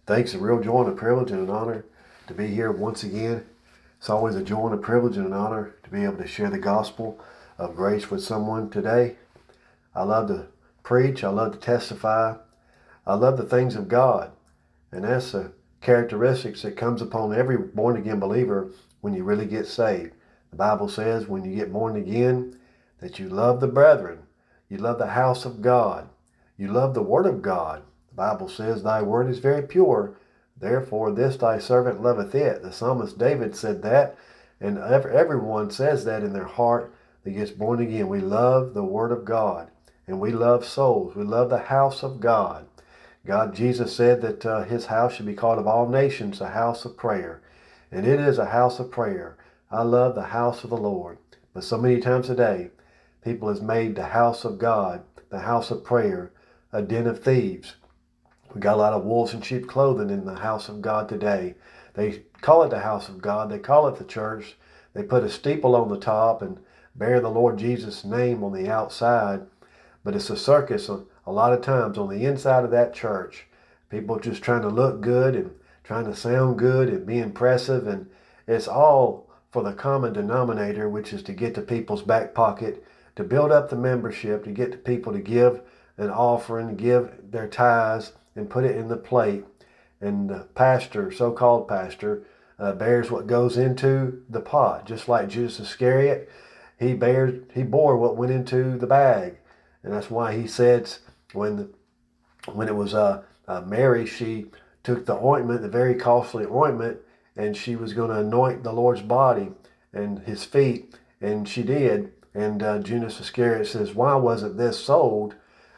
Thanks, a real joy and a privilege and an honor to be here once again. It's always a joy and a privilege and an honor to be able to share the gospel of grace with someone today. I love to preach. I love to testify. I love the things of God. And that's the characteristics that comes upon every born-again believer when you really get saved. The Bible says when you get born again that you love the brethren. You love the house of God. You love the word of God. The Bible says, thy word is very pure, therefore this thy servant loveth it. The psalmist David said that, and everyone says that in their heart that gets born again. We love the word of God, and we love souls. We love the house of God. Jesus said that his house should be called of all nations a house of prayer, and it is a house of prayer. I love the house of the Lord, but so many times today, people has made the house of God, the house of prayer, a den of thieves. We got a lot of wolves in sheep clothing in the house of God today. They call it the house of God. They call it the church. They put a steeple on the top and bear the Lord Jesus' name on the outside. But it's a circus a lot of times on the inside of that church. People just trying to look good and trying to sound good and be impressive. And it's all for the common denominator, which is to get to people's back pocket, to build up the membership, to get the people to give an offering, give their tithes, and put it in the plate. And the pastor, so-called pastor, bears what goes into the pot. Just like Judas Iscariot, he bore what went into the bag. And that's why he said when it was Mary, she took the ointment, the very costly ointment, and she was going to anoint the Lord's body and his feet, and she did. And Judas Iscariot says, why wasn't this sold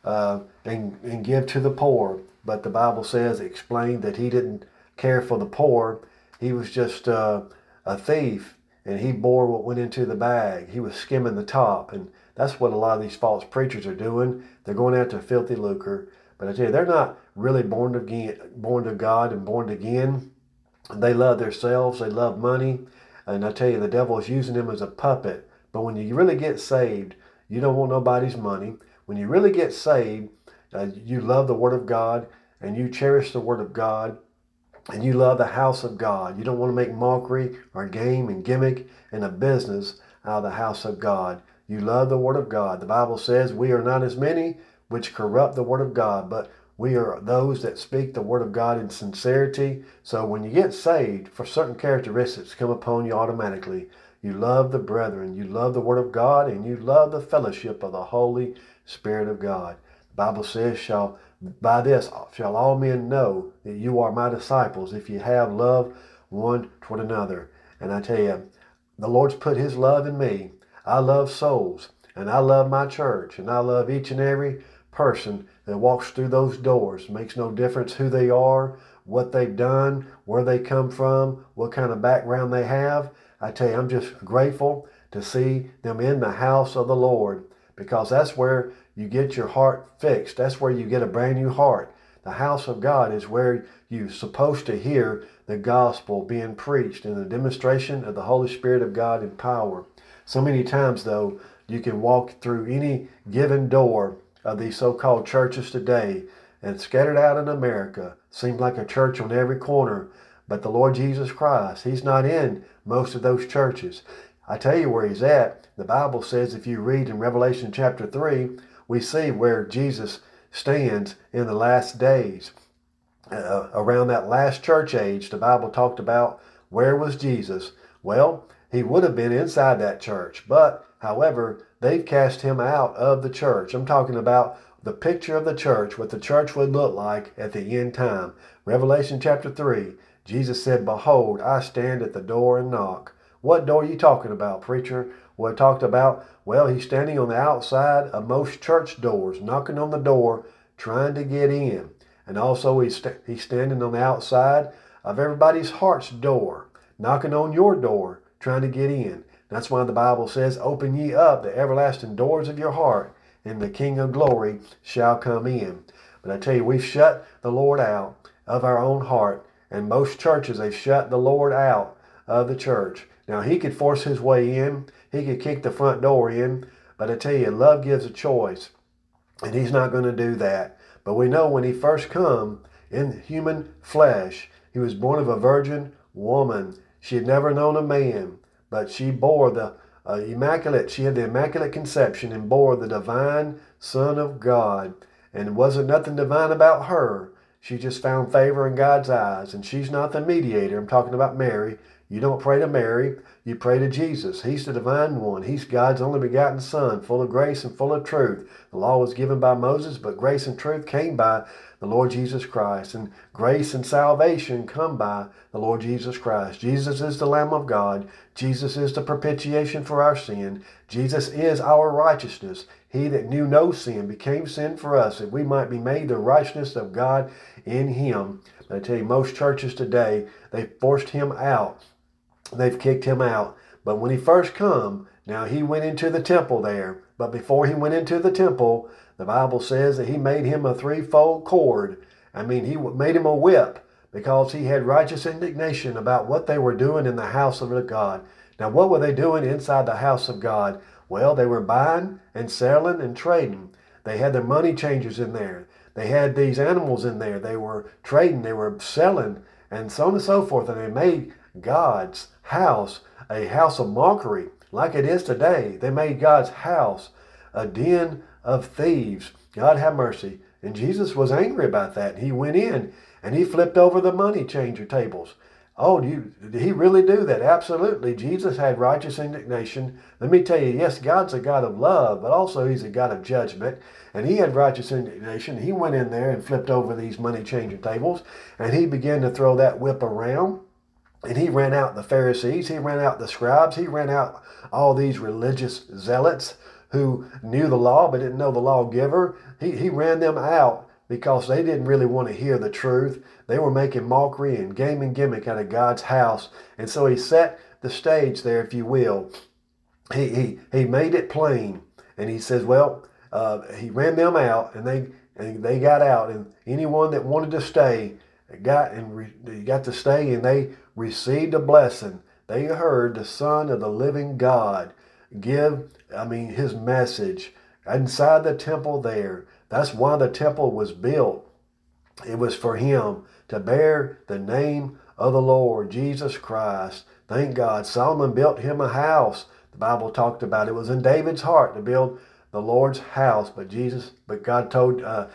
and give to the poor? But the Bible says, it explained that he didn't care for the poor. He was just a thief, and he bore what went into the bag. He was skimming the top, and that's what a lot of these false preachers are doing. They're going after filthy lucre. But I tell you, they're not really born to God and born again. They love themselves. They love money. And I tell you, the devil is using them as a puppet. But when you really get saved, you don't want nobody's money. When you really get saved, you love the Word of God, and you cherish the Word of God, and you love the house of God. You don't want to make mockery or game and gimmick and a business out of the house of God. You love the Word of God. The Bible says we are not as many which corrupt the Word of God, but we are those that speak the Word of God in sincerity. So when you get saved, for certain characteristics come upon you automatically. You love the brethren, you love the Word of God, and you love the fellowship of the Holy Spirit of God. The Bible says, by this shall all men know that you are my disciples, if you have love one toward another. And I tell you, the Lord's put his love in me. I love souls, and I love my church, and I love each and every person that walks through those doors. It makes no difference who they are, what they've done, where they come from, what kind of background they have. I tell you, I'm just grateful to see them in the house of the Lord, because that's where you get your heart fixed. That's where you get a brand new heart. The house of God is where you're supposed to hear the gospel being preached in the demonstration of the Holy Spirit of God in power. So many times, though, you can walk through any given door of these so-called churches today, and scattered out in America, seems like a church on every corner. But the Lord Jesus Christ, he's not in most of those churches. I tell you where he's at. The Bible says, if you read in Revelation chapter 3, we see where Jesus stands in the last days. Around that last church age, the Bible talked about where was Jesus. Well, he would have been inside that church, but however, they've cast him out of the church. I'm talking about the picture of the church, what the church would look like at the end time. Revelation chapter 3, Jesus said, behold, I stand at the door and knock. What door are you talking about, preacher? Well, it talked about, well, he's standing on the outside of most church doors, knocking on the door, trying to get in. And also he's standing on the outside of everybody's heart's door, knocking on your door, trying to get in. That's why the Bible says, open ye up the everlasting doors of your heart, and the King of glory shall come in. But I tell you, we've shut the Lord out of our own heart, and most churches, they've shut the Lord out of the church. Now, he could force his way in. He could kick the front door in. But I tell you, love gives a choice, and he's not going to do that. But we know when he first come, in human flesh. He was born of a virgin woman. She had never known a man, but she bore the immaculate. She had the immaculate conception and bore the divine Son of God. And it wasn't nothing divine about her. She just found favor in God's eyes. And she's not the mediator. I'm talking about Mary. You don't pray to Mary. You pray to Jesus. He's the divine one. He's God's only begotten Son, full of grace and full of truth. The law was given by Moses, but grace and truth came by the Lord Jesus Christ. And grace and salvation come by the Lord Jesus Christ. Jesus is the Lamb of God. Jesus is the propitiation for our sin. Jesus is our righteousness. He that knew no sin became sin for us, that we might be made the righteousness of God in him. But I tell you, most churches today, they forced him out. They've kicked him out. But when he first come, now he went into the temple there. But before he went into the temple, the Bible says that he made him a threefold cord. I mean, he made him a whip because he had righteous indignation about what they were doing in the house of God. Now, what were they doing inside the house of God? Well, they were buying and selling and trading. They had their money changers in there. They had these animals in there. They were trading. They were selling and so on and so forth. And they made God's house a house of mockery like it is today. They made God's house a den of thieves. God have mercy. And Jesus was angry about that. He went in and he flipped over the money changer tables. Oh, did he really do that? Absolutely. Jesus had righteous indignation. Let me tell you, yes, God's a God of love, but also he's a God of judgment. And he had righteous indignation. He went in there and flipped over these money changer tables, and he began to throw that whip around. And he ran out the Pharisees. He ran out the scribes. He ran out all these religious zealots who knew the law but didn't know the lawgiver. He ran them out because they didn't really want to hear the truth. They were making mockery and game and gimmick out of God's house. And so he set the stage there, if you will. He made it plain. And he says, well, he ran them out, and they got out. And anyone that wanted to stay got to stay, and they received a blessing. They heard the Son of the living God give, his message inside the temple there. That's why the temple was built. It was for him to bear the name of the Lord Jesus Christ. Thank God. Solomon built him a house. The Bible talked about it was in David's heart to build the Lord's house. But God told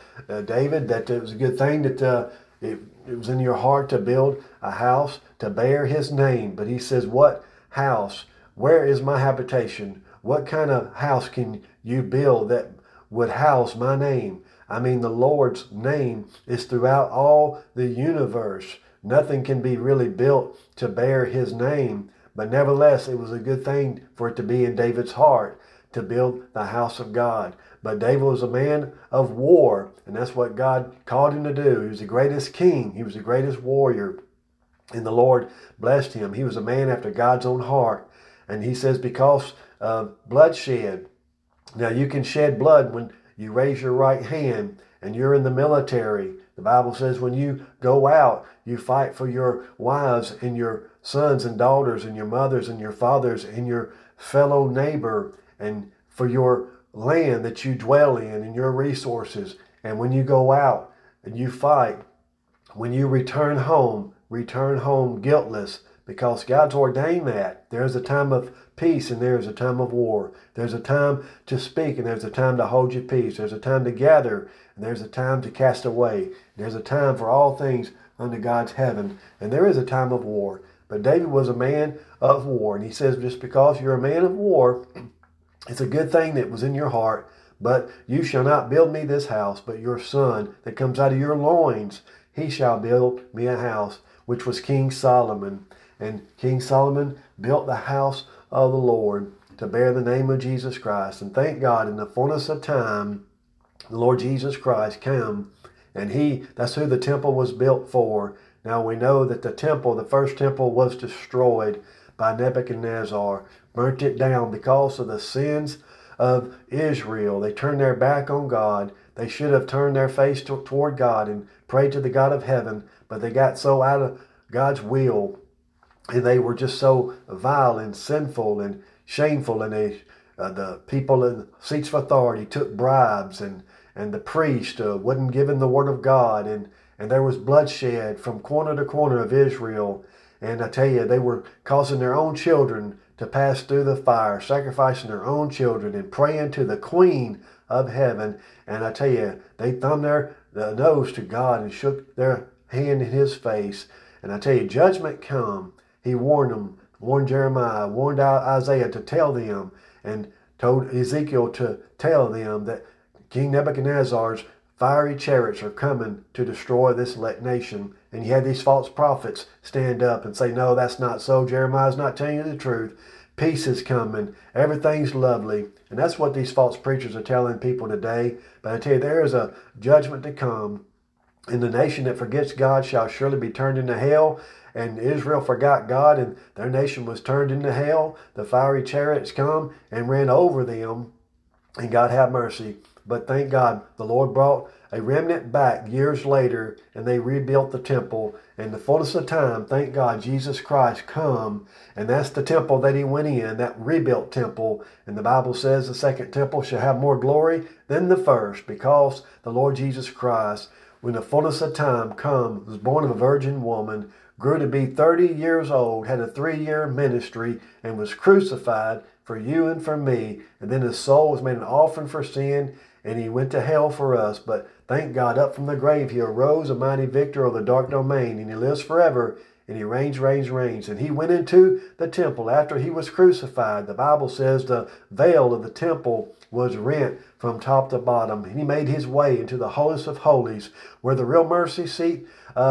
David that it was a good thing that it was in your heart to build a house to bear his name. But he says, what house? Where is my habitation? What kind of house can you build that would house my name? The Lord's name is throughout all the universe. Nothing can be really built to bear his name. But nevertheless, it was a good thing for it to be in David's heart to build the house of God. But David was a man of war, and that's what God called him to do. He was the greatest king. He was the greatest warrior. And the Lord blessed him. He was a man after God's own heart. And he says, because of bloodshed. Now, you can shed blood when you raise your right hand and you're in the military. The Bible says when you go out, you fight for your wives and your sons and daughters and your mothers and your fathers and your fellow neighbor, and for your land that you dwell in and your resources. And when you go out and you fight, when you return home guiltless, because God's ordained that. There's a time of peace and there's a time of war. There's a time to speak and there's a time to hold your peace. There's a time to gather and there's a time to cast away. There's a time for all things under God's heaven, and there is a time of war. But David was a man of war, and he says, just because you're a man of war, it's a good thing that was in your heart. But you shall not build me this house, but your son that comes out of your loins, he shall build me a house, which was King Solomon. And King Solomon built the house of the Lord to bear the name of Jesus Christ. And thank God, in the fullness of time, the Lord Jesus Christ came, and that's who the temple was built for. Now we know that the first temple was destroyed by Nebuchadnezzar, burnt it down because of the sins of Israel. They turned their back on God. They should have turned their face toward God and prayed to the God of heaven, but they got so out of God's will, and they were just so vile and sinful and shameful, and the people in seats of authority took bribes, and the priest wasn't given the word of God, and and there was bloodshed from corner to corner of Israel. And I tell you, they were causing their own children to pass through the fire, sacrificing their own children and praying to the Queen of Heaven. And I tell you, they thumbed their nose to God and shook their hand in his face. And I tell you, judgment come. He warned them, warned Jeremiah, warned Isaiah to tell them, and told Ezekiel to tell them that King Nebuchadnezzar's fiery chariots are coming to destroy this nation. And you had these false prophets stand up and say, no, that's not so. Jeremiah's not telling you the truth. Peace is coming. Everything's lovely. And that's what these false preachers are telling people today. But I tell you, there is a judgment to come. And the nation that forgets God shall surely be turned into hell. And Israel forgot God, and their nation was turned into hell. The fiery chariots come and ran over them. And God have mercy. But thank God, the Lord brought a remnant back years later, and they rebuilt the temple. In the fullness of time, thank God, Jesus Christ come, and that's the temple that he went in, that rebuilt temple. And the Bible says the second temple shall have more glory than the first, because the Lord Jesus Christ, when the fullness of time come, was born of a virgin woman, grew to be 30 years old, had a 3-year ministry, and was crucified for you and for me. And then his soul was made an offering for sin, and he went to hell for us. But thank God, up from the grave he arose, a mighty victor of the dark domain, and he lives forever, and he reigns, reigns, reigns. And he went into the temple after he was crucified. The Bible says the veil of the temple was rent from top to bottom. And he made his way into the holiest of holies, where the real mercy seat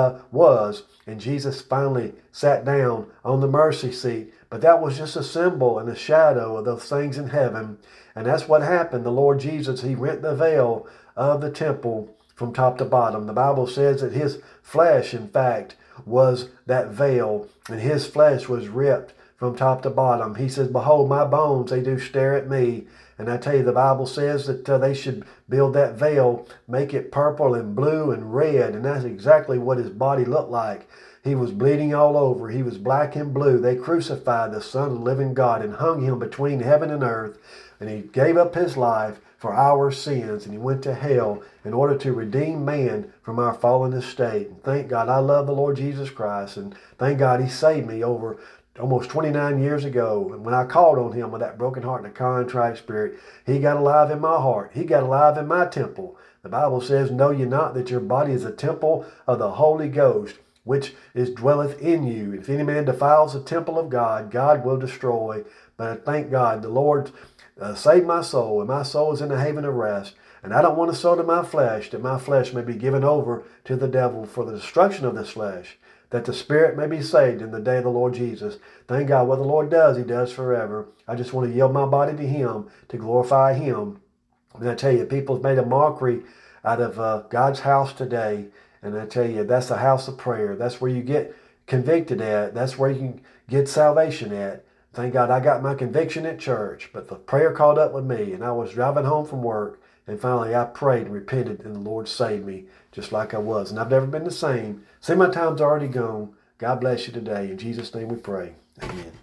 was. And Jesus finally sat down on the mercy seat. But that was just a symbol and a shadow of those things in heaven. And that's what happened. The Lord Jesus, he rent the veil of the temple from top to bottom. The Bible says that his flesh, in fact, was that veil, and his flesh was ripped from top to bottom. He says, behold, my bones, they do stare at me. And I tell you, the Bible says that they should build that veil, make it purple and blue and red. And that's exactly what his body looked like. He was bleeding all over. He was black and blue. They crucified the Son of the living God and hung him between heaven and earth. And he gave up his life for our sins, and he went to hell in order to redeem man from our fallen estate. And thank God, I love the Lord Jesus Christ, and thank God he saved me over almost 29 years ago. And when I called on him with that broken heart and a contrite spirit, he got alive in my heart. He got alive in my temple. The Bible says, know ye not that your body is a temple of the Holy Ghost, which dwelleth in you. If any man defiles the temple of God, God will destroy. But I thank God, the Lord saved my soul, and my soul is in a haven of rest. And I don't want to sow to my flesh, that my flesh may be given over to the devil for the destruction of this flesh, that the spirit may be saved in the day of the Lord Jesus. Thank God, what the Lord does, he does forever. I just want to yield my body to him, to glorify him. And I tell you, people have made a mockery out of God's house today. And I tell you, that's the house of prayer. That's where you get convicted at. That's where you can get salvation at. Thank God I got my conviction at church, but the prayer caught up with me, and I was driving home from work, and finally I prayed and repented, and the Lord saved me just like I was. And I've never been the same. See, my time's already gone. God bless you today. In Jesus' name we pray. Amen.